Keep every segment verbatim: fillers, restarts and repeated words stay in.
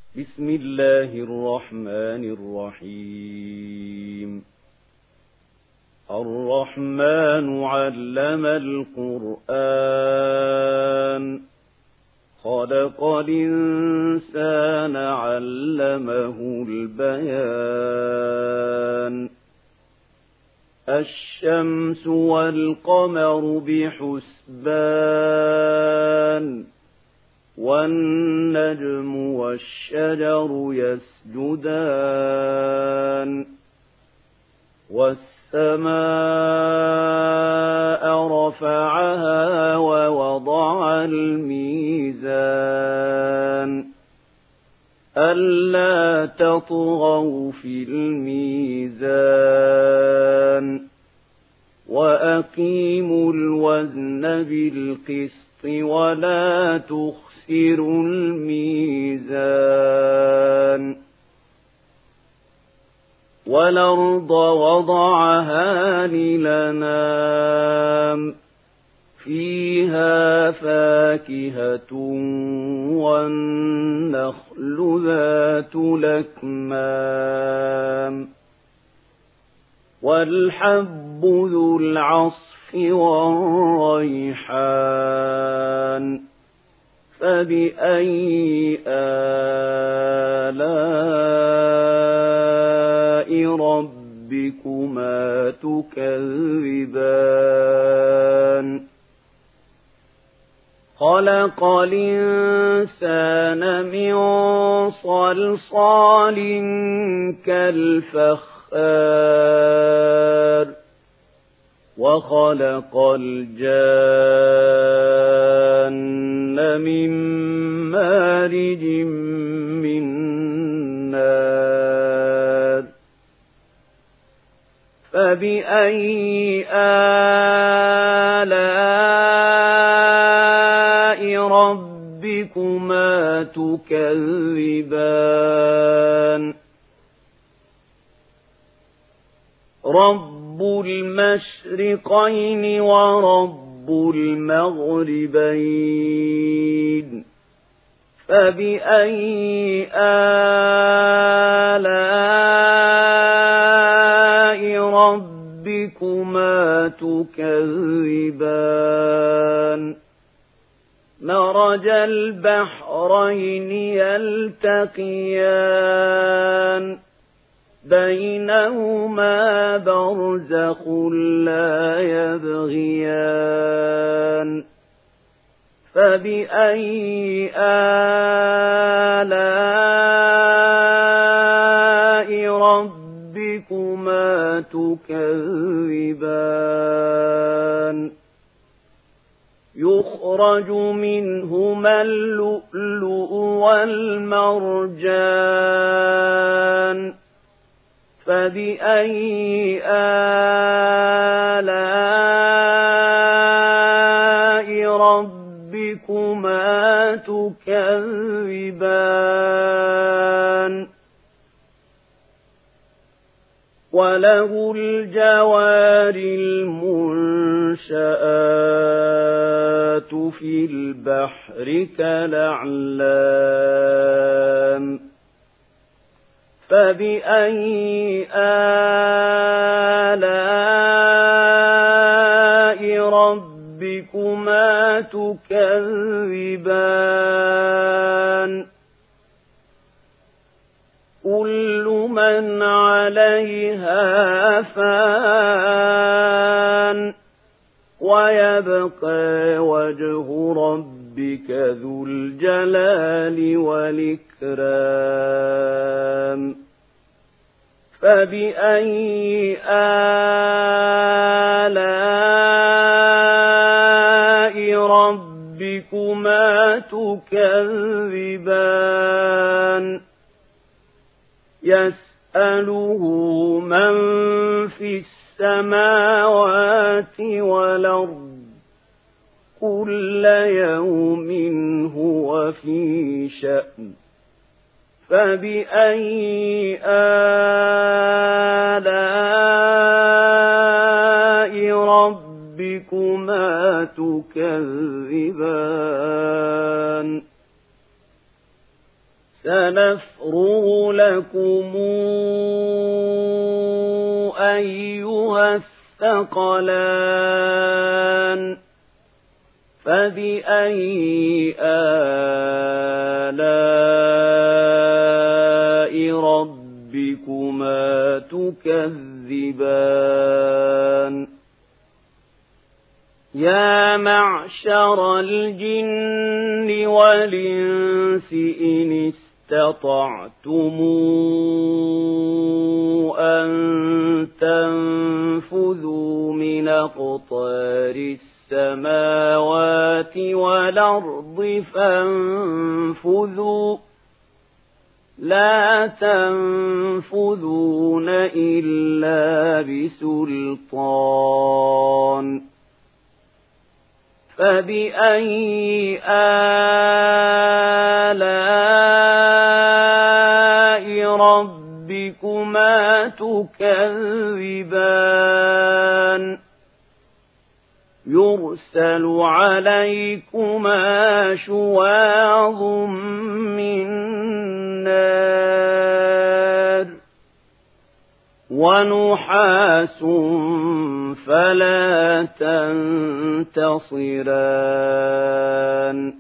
بسم الله الرحمن الرحيم الرحمن علم القرآن خلق الإنسان علمه البيان الشمس والقمر بحسبان والنجم والشجر يسجدان والسماء رفعها ووضع الميزان ألا تطغوا في الميزان وأقيموا الوزن بالقسط ولا تخسروا الميزان والأرض وضعها للأنام فيها فاكهة والنخل ذات الأكمام والحب ذو العصف والريحان فبأي آلاء ربكما تكذبان خلق الإنسان من صلصال كالفخار وخلق الجان من مارج من نار فبأي آلاء ربكما تكذبان رب المشرقين ورب المغربين فبأي آلاء ربكما تكذبان مرج البحرين يلتقيان بينهما برزخ لا يبغيان فبأي آلاء ربكما تكذبان يخرج منهما اللؤلؤ والمرجان فبأي آلاء ربكما تكذبان وله الجوار المنشآت في البحر كالأعلام فبأي آلاء ربكما تكذبان كل من عليها فان ويبقى وجه ربك ذو الجلال والإكرام فبأي آلاء ربكما تكذبان يسأله من في السماوات والأرض كل يوم هو في شأن فبأي آلاء ربكما تكذبان سنفرغ لكم أيها الثقلان فبأي آلاء ربكما تكذبان يا معشر الجن والإنس إن استطعتم أن تنفذوا من أقطار السماوات والأرض فانفذوا لا تنفذون إلا بسلطان فبأي آلاء ربكما تكذبان يرسل عليكما شواظ من نار ونحاس فلا تنتصران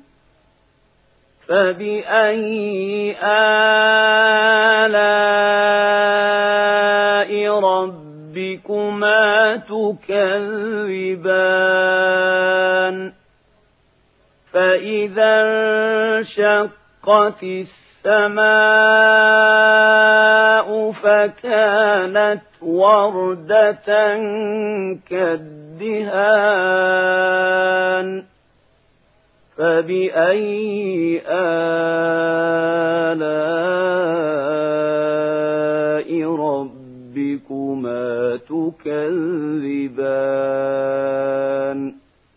فبأي آلاء ربكما تكذبان فإذا انشقت السماء فكانت وردة كالدهان فبأي آلاء ربكما تكذبان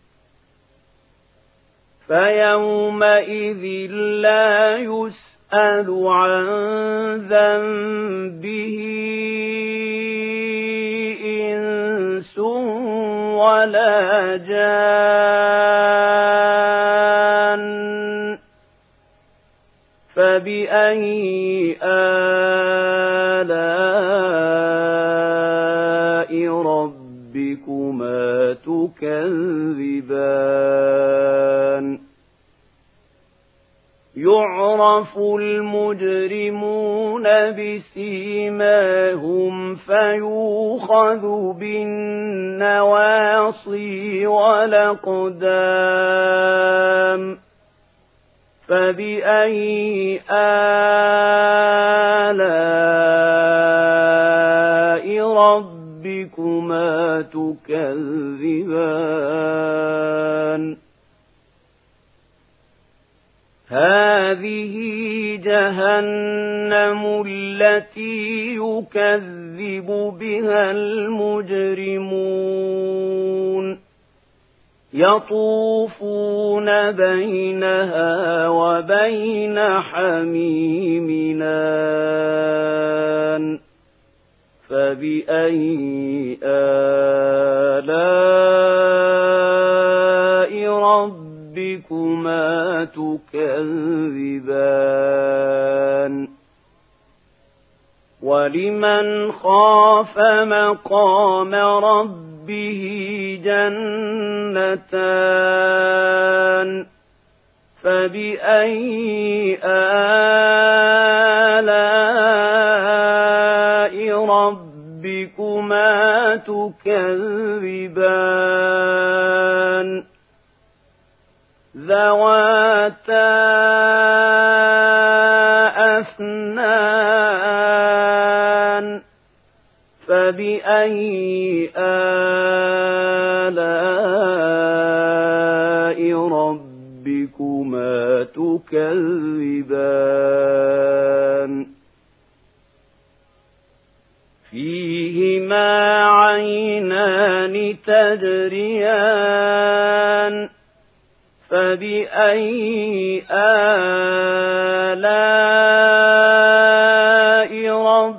فيومئذ لا يسأل عن ذنبه إنس ولا جان فبأي آلاء ربكما تكذبان يعرف المجرمون بسيماهم فيؤخذ بالنواصي والأقدام فبأي آلاء ربكما تكذبان هذه جهنم التي يكذب بها المجرمون يطوفون بينها وبين حميم آن فبأي آلاء ربكما تكذبان ولمن خاف مقام ربه جنتان فبأي آلاء ربكما تكذبان ذواتا أفنان فبأي آلاء ربكما تكذبان فيهما عينان تجريان فبأي آلاء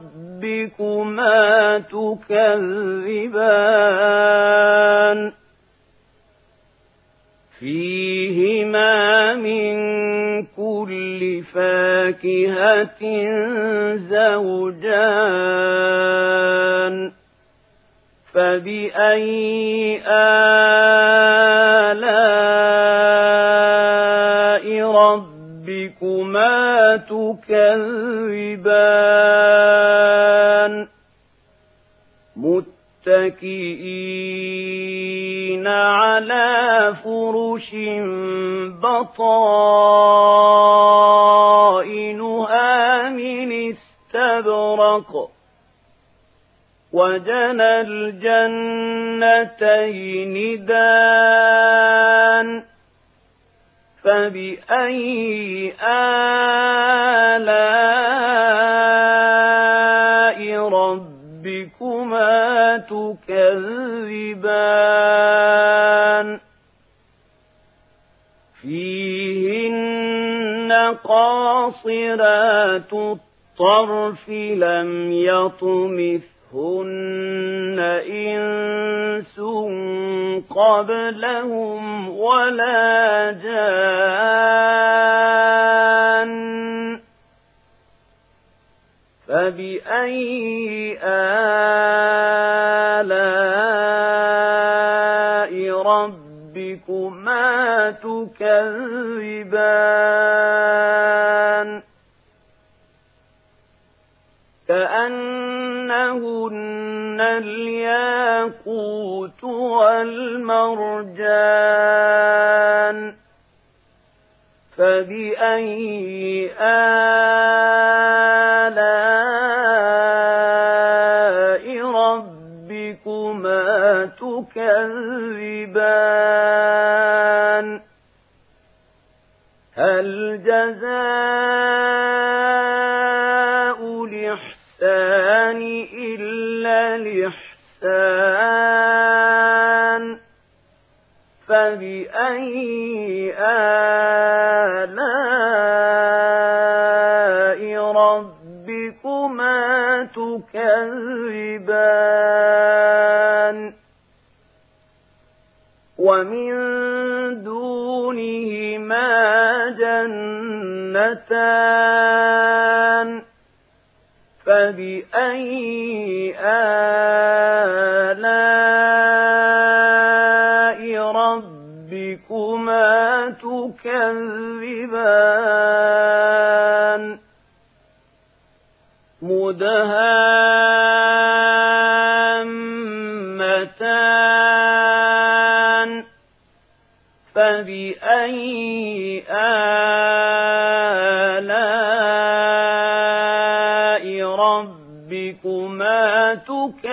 ربكما تكذبان فيهما من كل فاكهة فاكهة زوجان فبأي آلاء ربكما تكذبان متكئين على فرش بطائنها من استبرق وجنى الجنتين دان فبأي آلاء ربكما تكذبان فيهن قاصرات الطرف لم يطمثهن إنس قبلهم ولا جان فبأي آلاء ربكما تكذبان كأنهن الياقوت والمرجان فبأي آلاء ربكما تكذبان هل جزاء الإحسان إلا الإحسان فبأي آلاء ربكما تكذبان ومن دونهما جنتان فبأي آلاء ربكما تكذبان مدهامتان فبأي آلاء ربكما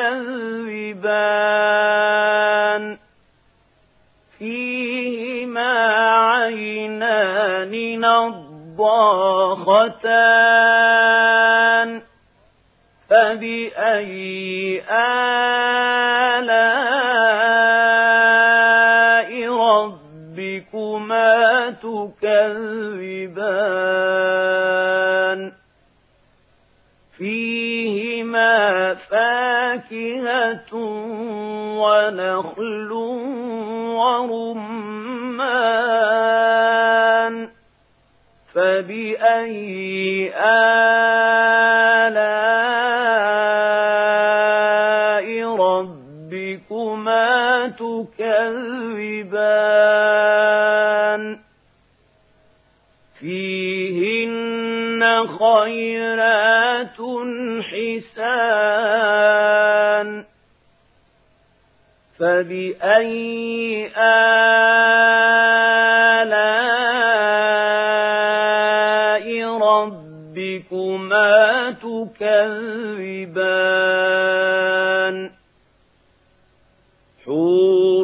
تكذبان فيهما عينان نضاختان فبأي آلاء ربكما تكذبان فيهما فاكهة ونخل ورمان فبأي آلاء ربكما تكذبان فيهن خيرات حسان فبأي آلاء ربكما تكذبان حور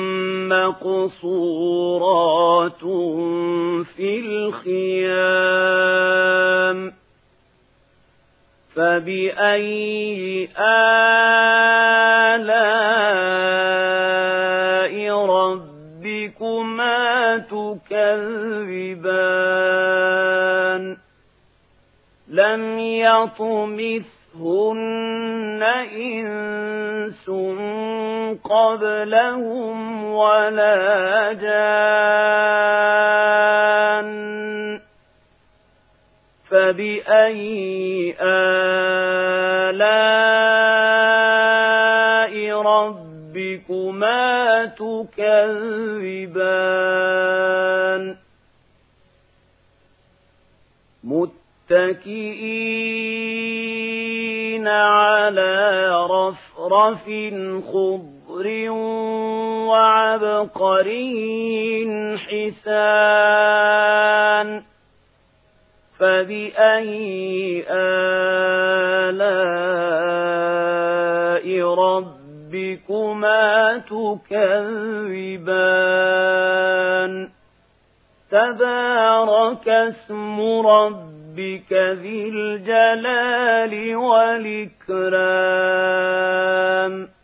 مقصورات في الخيام فبأي آلاء ربكما تكذبان لم يطمثهن إنس قبلهم ولا جان فبأي آلاء ربكما تكذبان متكئين على رفرف خضر وعبقري حسان فبأي آلاء ربكما تكذبان تبارك اسم ربك ذي الجلال والإكرام